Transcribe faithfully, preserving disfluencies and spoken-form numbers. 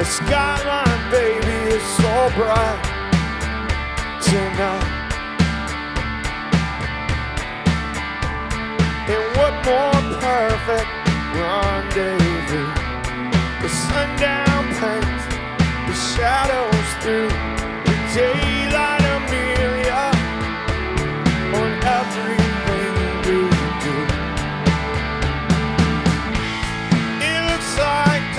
The skyline, baby, is so bright tonight. And what more perfect rendezvous? The sundown paints the shadows through